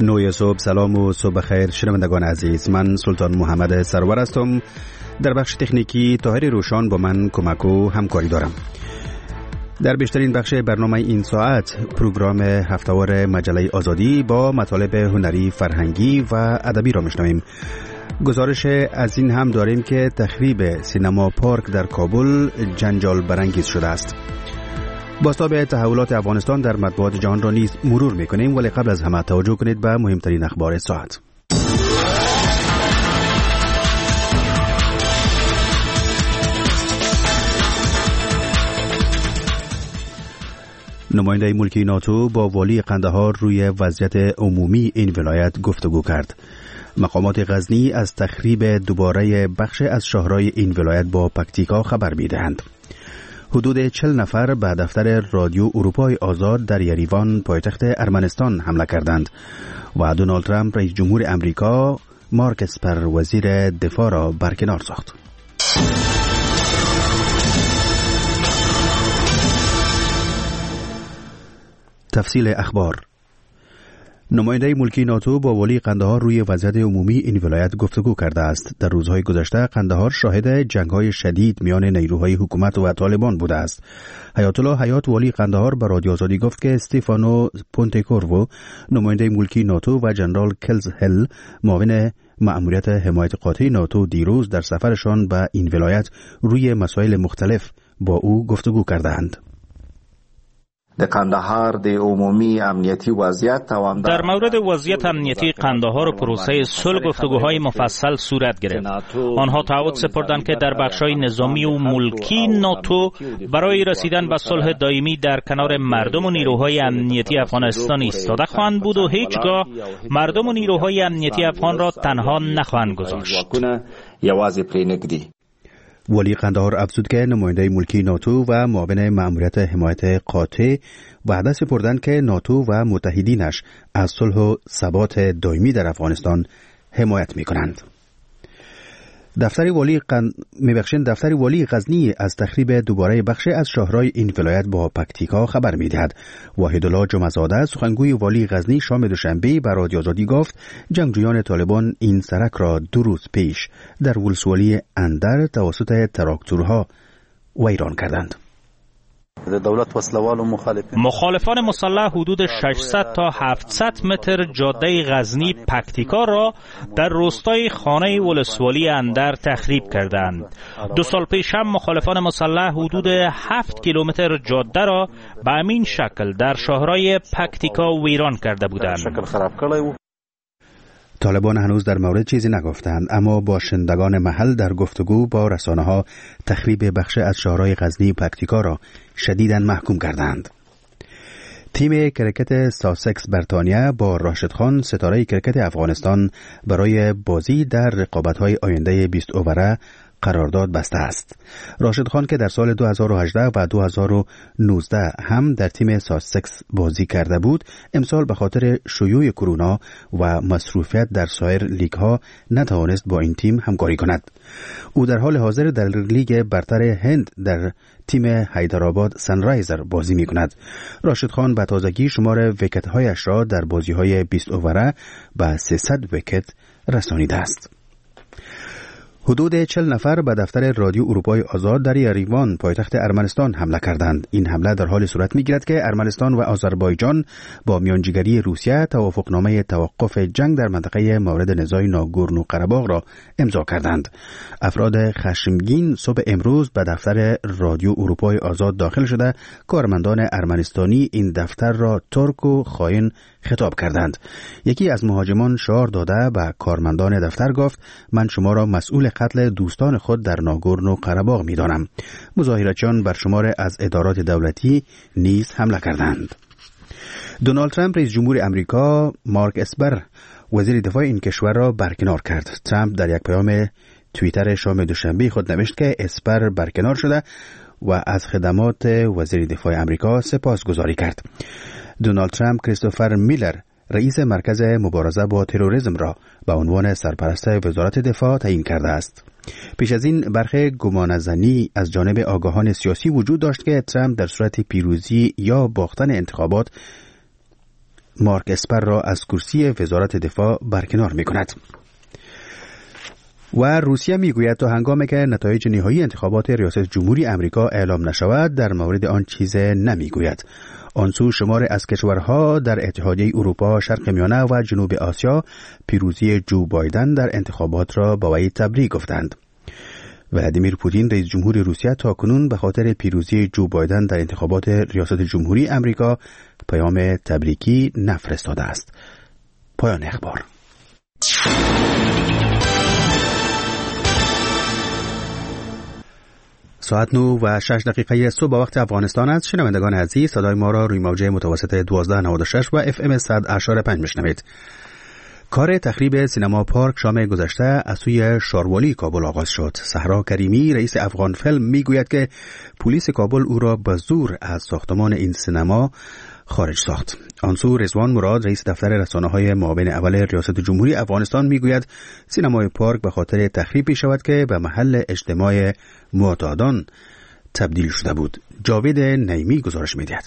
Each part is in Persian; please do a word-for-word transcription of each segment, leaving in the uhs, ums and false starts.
نوی صبح، سلام و صبح خیر شنوندگان عزیز. من سلطان محمد سرور هستم. در بخش تکنیکی طاهر روشان با من کمک و همکاری دارم. در بیشترین بخش برنامه این ساعت پروگرام هفته‌وار مجله آزادی با مطالب هنری، فرهنگی و ادبی را میشنویم. گزارش از این هم داریم که تخریب سینما پارک در کابل جنجال برانگیز شده است. بازتاب تحولات افغانستان در مطبوعات جهان را نیز مرور میکنیم، ولی قبل از همه توجه کنید به مهمترین اخبار ساعت. نماینده ملکی ناتو با والی قندهار روی وضعیت عمومی این ولایت گفتگو کرد. مقامات غزنی از تخریب دوباره بخش از شهرهای این ولایت با پکتیکا خبر میدهند. حدود چهل نفر به دفتر رادیو اروپای آزاد در یریوان پایتخت ارمنستان حمله کردند و دونالد ترامپ رئیس جمهور امریکا مارک اسپر وزیر دفاع را برکنار ساخت. تفصیل اخبار. نماینده ملکی ناتو با والی قندهار روی وضعیت عمومی این ولایت گفتگو کرده است. در روزهای گذشته قندهار شاهد جنگ‌های شدید میان نیروهای حکومت و طالبان بوده است. حیات الله حیات والی قندهار به رادیو آزادی گفت که استیفانو پونتکورو نماینده ملکی ناتو و جنرال کلز هل معاون مأموریت حمایت قاطع ناتو دیروز در سفرشان به این ولایت روی مسائل مختلف با او گفتگو کردند. د قندهار د عمومی امنیتی وضعیت در مورد وضعیت امنیتی قندهار و پروسه صلح گفتگوهای مفصل صورت گرفت. آنها تعهد سپردند که در بخش‌های نظامی و ملکی ناتو برای رسیدن به صلح دائمی در کنار مردم و نیروهای امنیتی افغانستان ایستاده خواهند بود و هیچگاه مردم و نیروهای امنیتی افغان را تنها نخواهند گذاشت. والی قندهار افزود که نماینده ملکی ناتو و معاون مأموریت حمایت قاطع وعده سپردند که ناتو و متحدینش از صلح و ثبات دائمی در افغانستان حمایت می‌کنند. دفتر والی قن... میبخشند دفتر والی غزنی از تخریب دوباره بخش از شهرهای این ولایت با پکتیکا خبر میدهد. وحیدالله جمعه‌زاده سخنگوی والی غزنی شام دوشنبه به رادیو آزادی گفت جنگجویان طالبان این سرک را دو روز پیش در ولسوالی اندر توسط تراکتورها ویران کردند. دولت وسلوال مخالفین مخالفان مسلح حدود ششصد تا هفتصد متر جاده غزنی پکتیکا را در روستای خانه ولسوالی اندر تخریب کردند. دو سال پیش هم مخالفان مسلح حدود هفت کیلومتر جاده را به همین شکل در شهرهای پکتیکا ویران کرده بودند. طالبان هنوز در مورد چیزی نگفتند، اما باشندگان محل در گفتگو با رسانه‌ها تخریب بخش از شهرهای غزنی پکتیکا را شدیداً محکوم کردند. تیم کرکت ساسکس بریتانیا با راشد خان ستاره کرکت افغانستان برای بازی در رقابت‌های آینده بیست اووره قرارداد بسته است. راشد خان که در سال دو هزار و هجده و دو هزار و نوزده هم در تیم ساسکس بازی کرده بود، امسال به خاطر شیوع کرونا و مصروفیت در سایر لیگ‌ها نتوانست با این تیم همکاری کند. او در حال حاضر در لیگ برتر هند در تیم حیدرآباد سنرایزر بازی می کند. راشد خان به تازگی شمار ویکت‌هایش را در بازی‌های بیست اووره به سیصد ویکت رسانیده است. حدود چهل نفر به دفتر رادیو اروپای آزاد در یریوان پایتخت ارمنستان حمله کردند. این حمله در حال صورت می‌گیرد که ارمنستان و آذربایجان با میانجیگری روسیه توافقنامه توقف جنگ در منطقه مورد نزاع ناگورنو قره‌باغ را امضا کردند. افراد خشمگین صبح امروز به دفتر رادیو اروپای آزاد داخل شده کارمندان ارمنستانی این دفتر را ترک و خائن خطاب کردند. یکی از مهاجمان شعار داده به کارمندان دفتر گفت من شما را مسئول قتل دوستان خود در ناگورنو قره‌باغ می‌دانم. مظاهراتچیان بر شمار از ادارات دولتی نیز حمله کردند. دونالد ترامپ رئیس جمهور امریکا مارک اسپر وزیر دفاع این کشور را برکنار کرد. ترامپ در یک پیام توییتر شام دوشنبه خود نوشت که اسپر برکنار شده و از خدمات وزیر دفاع امریکا سپاسگزاری کرد. دونالد ترامپ کریستوفر میلر رئیس مرکز مبارزه با تروریسم را به عنوان سرپرست وزارت دفاع تعیین کرده است. پیش از این برخی گمانه‌زنی از جانب آگاهان سیاسی وجود داشت که ترامپ در صورت پیروزی یا باختن انتخابات مارک اسپر را از کرسی وزارت دفاع برکنار می کند. و روسیه میگوید تا هنگامی که نتایج نهایی انتخابات ریاست جمهوری امریکا اعلام نشود در مورد آن چیز نمیگوید. آن سو شمار از کشورها در اتحادیه اروپا، شرق میانه و جنوب آسیا پیروزی جو بایدن در انتخابات را با وی تبریک گفتند. ولادیمیر پوتین رئیس جمهور روسیه تا کنون به خاطر پیروزی جو بایدن در انتخابات ریاست جمهوری امریکا پیام تبریکی نفرستاده است. پایان اخبار. ساعت نو و شش دقیقه صبح وقت افغانستان است. شنوندگان عزیز، صدای ما را روی موج متوسط دوازده نود و شش و اف ام صد اشاره پنج میشنوید. کار تخریب سینما پارک شام گذشته از سوی شاروالی کابل آغاز شد. صحرا کریمی رئیس افغان فیلم میگوید که پلیس کابل او را به زور از ساختمان این سینما خارج ساخت. آنسو رضوان مراد رئیس دفتر رسانه‌های معاون اول ریاست جمهوری افغانستان میگوید سینمای پارک به خاطر تخریبی شود که به محل اجتماع معتادان تبدیل شده بود. جاوید نعیمی گزارش می‌دهد.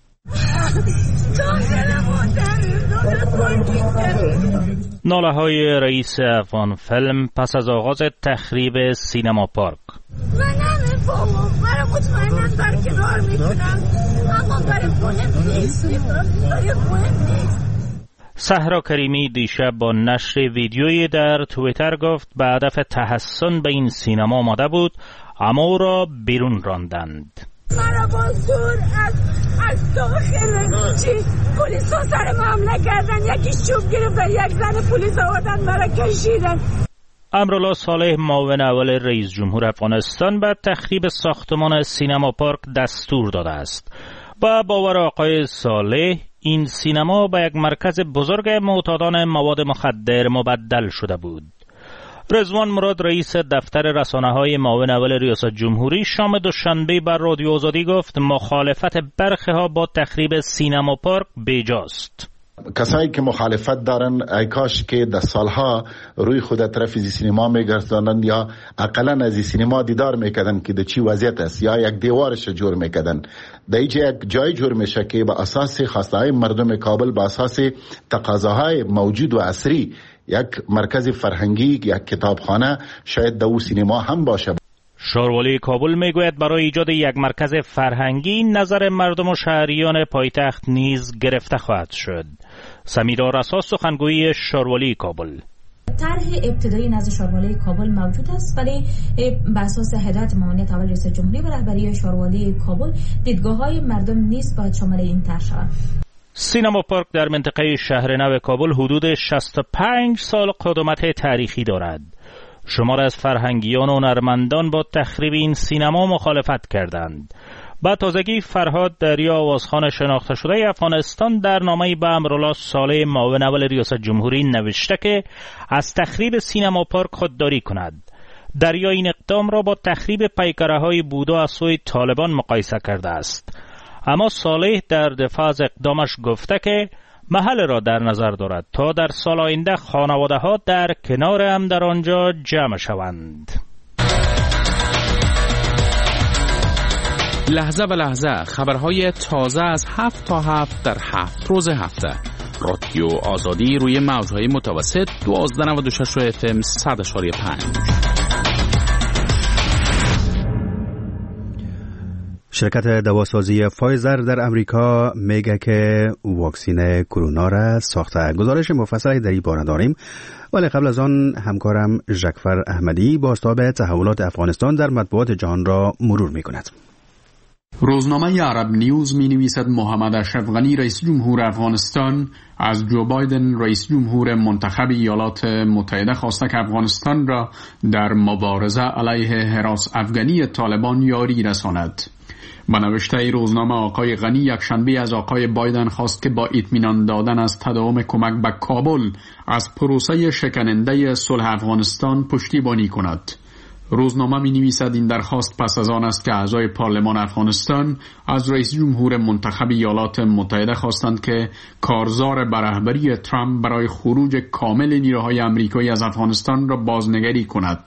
ناله های رئیس افغان فیلم پس از آغاز تخریب سینما پارک. من نمیفهمم، برای مطمئنم برکنار میتونم، اما برای مهم نیست، برای مهم نیست. صحرا کریمی دیشب با نشر ویدیویی در توییتر گفت به هدف تحسن به این سینما آمده بود اما او را بیرون راندند. مرا با زور از از داخل چی پلیس ها سر حمله کردن، یکی چوب گرفتن، یک زن پلیس آوردن مرا کشیدن. امرالله صالح معاون اول رئیس جمهور افغانستان به تخریب ساختمان سینما پارک دستور داده است. با باور آقای صالح این سینما به یک مرکز بزرگ معتادان مواد مخدر مبدل شده بود. رضوان مراد رئیس دفتر رسانه‌های معاون اول ریاست جمهوری شام دوشنبه بر رادیو آزادی گفت مخالفت برخی ها با تخریب سینما پارک بیجاست. کسایی که مخالفت دارن ای کاش که در سالها روی خود طرف از سینما میگرداندن یا اقلا از سینما دیدار میکردن که در چی وضعیت است یا یک دیوارش جور میکردن. در اینجا یک جای جور میشه که با اساس خواسته های مردم کابل، با اساس تقاضاهای موجود و عصری یک مرکز فرهنگی، یک کتابخانه شاید در او سینما هم باشه. شاروالی کابل میگوید برای ایجاد یک مرکز فرهنگی نظر مردم و شهریان پایتخت نیز گرفته خواهد شد. سمیرا رسا سخنگوی شاروالی کابل: طرح ابتدایی نزد شاروالی کابل موجود است، ولی بر اساس هدایت معاونیت اول رئیس جمهوری و رهبری شاروالی کابل دیدگاه‌های مردم نیز باید شامل این طرح شود. سینما پارک در منطقه شهرنو کابل حدود شصت و پنج سال قدمت تاریخی دارد. شمار از فرهنگیان و هنرمندان با تخریب این سینما مخالفت کردند. با تازگی فرهاد دریا آوازخوان شناخته شده افغانستان در نامه‌ای به امرالله صالح معاون اول ریاست جمهوری نوشته که از تخریب سینما پارک خودداری کند. دریا این اقدام را با تخریب پیکره‌های بودا از سوی طالبان مقایسه کرده است. اما صالح در دفاع از اقدامش گفته که محل را در نظر دارد تا در سال آینده خانواده ها در کنار هم در آنجا جمع شوند. لحظه به لحظه خبرهای تازه از هفت تا هفت در هفت روز هفته. رادیو آزادی روی موجهای متوسط دوازده نود و شش و اف ام صد اشاری پنج. شرکت دواسازی فایزر در امریکا میگه که واکسین کرونا را ساخته. گزارش مفصلی در این باره داریم، ولی قبل از آن همکارم ژکفر احمدی بازتاب تحولات افغانستان در مطبوعات جهان را مرور می کند. روزنامه عرب نیوز می نویسد محمد اشرف غنی رئیس جمهور افغانستان از جو بایدن رئیس جمهور منتخب ایالات متحده خواسته که افغانستان را در مبارزه علیه هراس افغانی طالبان یاری رساند. با نوشته روزنامه آقای غنی یکشنبه از آقای بایدن خواست که با اطمینان دادن از تداوم کمک به کابل از پروسه شکننده صلح افغانستان پشتیبانی کند. روزنامه می نویسد این درخواست پس از آن است که اعضای پارلمان افغانستان از رئیس جمهور منتخب ایالات متحده خواستند که کارزار به رهبری ترامپ برای خروج کامل نیروهای آمریکایی از افغانستان را بازنگری کند.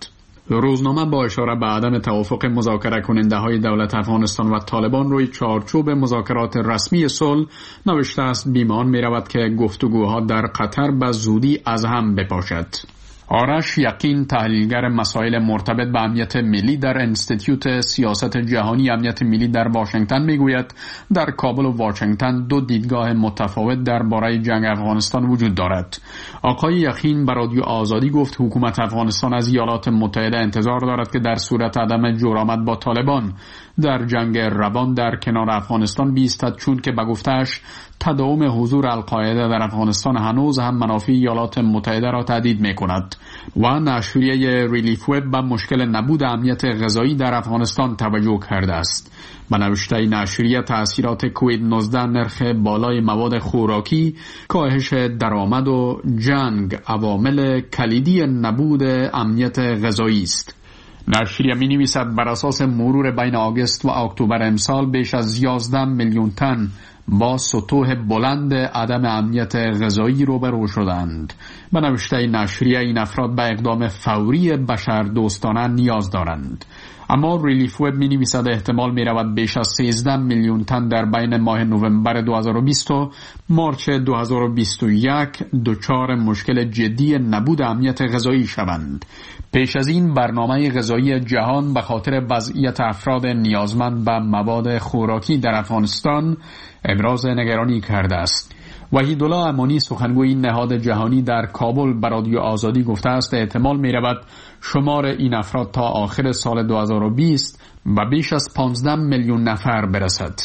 روزنامه با اشاره به عدم توافق مذاکره کننده های دولت افغانستان و طالبان روی چارچوب مذاکرات رسمی صلح نوشته است بیمان می رود که گفتگوها در قطر به زودی از هم بپاشد. آرش یقین، تحلیلگر مسائل مرتبط به امنیت ملی در انستیتیوت سیاست جهانی امنیت ملی در واشنگتن میگوید در کابل و واشنگتن دو دیدگاه متفاوت درباره جنگ افغانستان وجود دارد. آقای یقین به رادیو آزادی گفت حکومت افغانستان از ایالات متحده انتظار دارد که در صورت عدم جرأت با طالبان در جنگ روان در کنار افغانستان بیستد، چون که به گفته‌اش تداوم حضور القاعده در افغانستان هنوز هم منافع ایالات متحده را تهدید می‌کند. و نشریه ریلیف وب به مشکل نبود امنیت غذایی در افغانستان توجه کرده است. به نوشته نشریه تأثیرات کووید نوزده، نرخ بالای مواد خوراکی، کاهش درآمد و جنگ عوامل کلیدی نبود امنیت غذایی است. نشریه می نویسد بر اساس مرور بین آگوست و اکتبر امسال بیش از یازده میلیون تن با سطوح بلند عدم امنیت غذایی روبرو شدند. به نوشته نشریه این افراد به اقدام فوری بشردوستانه نیاز دارند. اما ریلیف وب می نویسد احتمال می رود بیش از سیزده میلیون تن در بین ماه نوامبر دو هزار و بیست و مارچ دو هزار و بیست و یک دچار مشکل جدی نبود امنیت غذایی شوند. پیش از این برنامه غذایی جهان به خاطر وضعیت افراد نیازمند به مواد خوراکی در افغانستان ابراز نگرانی کرده است. وحیدالله امانی، سخنگوی نهاد جهانی در کابل، به رادیو آزادی گفته است احتمال می رود شمار این افراد تا آخر سال دو هزار و بیست و بیش از پانزده میلیون نفر برسد.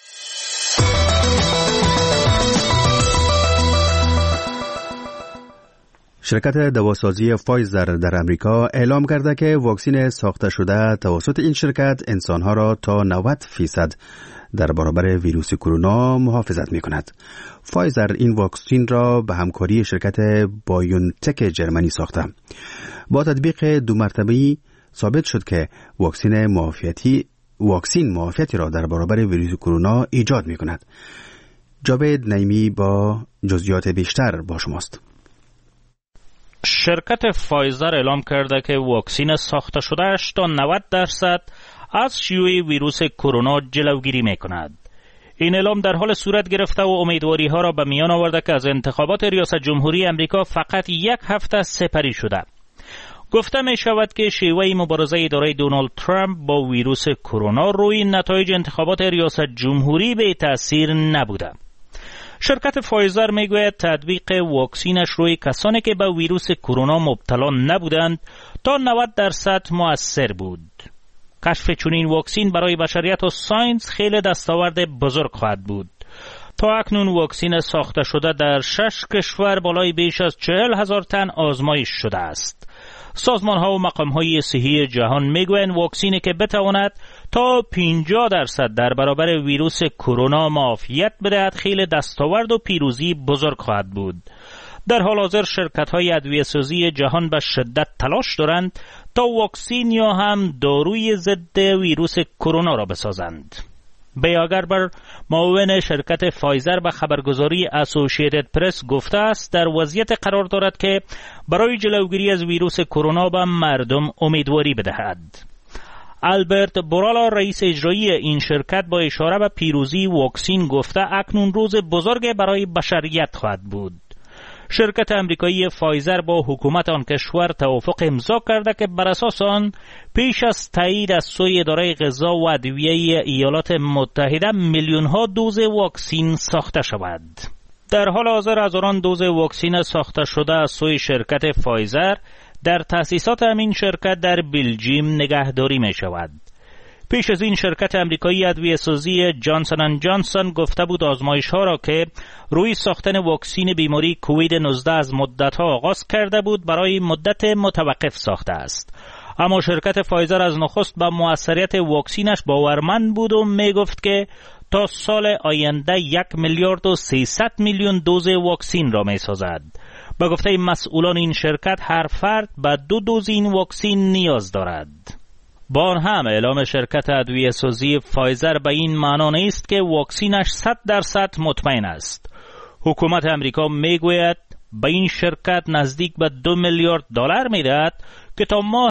شرکت دواسازی فایزر در امریکا اعلام کرده که واکسن ساخته شده توسط این شرکت انسانها را تا نود فیصد در برابر ویروس کرونا محافظت می کند. فایزر این واکسن را به همکاری شرکت بایونتک جرمنی ساخته. با تطبیق دو مرتبه‌ای ثابت شد که واکسن معافیتی واکسن معافیتی را در برابر ویروس کرونا ایجاد می کند. جاوید نعیمی با جزئیات بیشتر با شماست. شرکت فایزر اعلام کرده که واکسن ساخته شده‌اش تا نود درصد از شیوع ویروس کرونا جلوگیری می‌کند. این اعلام در حال صورت گرفته و امیدواری‌ها را به میان آورده که از انتخابات ریاست جمهوری امریکا فقط یک هفته سپری شده. گفته می شود که شیوه مبارزه اداره دونالد ترامپ با ویروس کرونا روی نتایج انتخابات ریاست جمهوری به تأثیر نبوده. شرکت فایزر میگوید تطبیق واکسینش روی کسانی که به ویروس کرونا مبتلا نبودند تا نود درصد مؤثر بود. کشف چنین واکسن برای بشریت و ساینس خیلی دستاورد بزرگ خواهد بود. تا اکنون واکسن ساخته شده در شش کشور بالای بیش از چهل هزار تن آزمایش شده است. سازمان ها و مقام های صحی جهان میگویند واکسنی که بتواند تا پنجاه درصد در برابر ویروس کرونا معافیت بدهد خیلی دستاورد و پیروزی بزرگ خواهد بود. در حال حاضر شرکت های ادویه‌سازی جهان به شدت تلاش دارند تا واکسن یا هم داروی ضد ویروس کرونا را بسازند. بیاگربر، معاون شرکت فایزر به خبرگزاری اسوسییتد پرس گفته است در وضعیت قرار دارد که برای جلوگیری از ویروس کرونا به مردم امیدواری بدهد. آلبرت بورالا، رئیس اجرایی این شرکت، با اشاره به پیروزی واکسن گفته اکنون روز بزرگ برای بشریت خواهد بود. شرکت امریکایی فایزر با حکومت آن کشور توافق امضا کرده که بر اساس آن پیش از تایید از سوی اداره غذا و ادویه ایالات متحده میلیون ها دوز واکسن ساخته شود. در حال حاضر هزاران دوز واکسن ساخته شده از سوی شرکت فایزر در تأسیسات همین شرکت در بلژیم نگهداری می شود. پیش از این شرکت امریکایی ادویه‌سازی جانسون اند جانسون گفته بود آزمایش‌ها را که روی ساختن واکسن بیماری کووید نوزده از مدت‌ها آغاز کرده بود برای مدت متوقف ساخته است. اما شرکت فایزر از نخست به موثریت واکسنش باورمند بود و میگفت که تا سال آینده یک میلیارد و سیصد میلیون دوز واکسن را می‌سازد. با گفته مسئولان این شرکت هر فرد به دو دوز این واکسن نیاز دارد. با آن هم اعلام شرکت ادویه‌سازی فایزر به این معنا نیست که واکسنش صد درصد مطمئن است. حکومت امریکا میگوید به این شرکت نزدیک به دو میلیارد دلار میدهد که تا ماه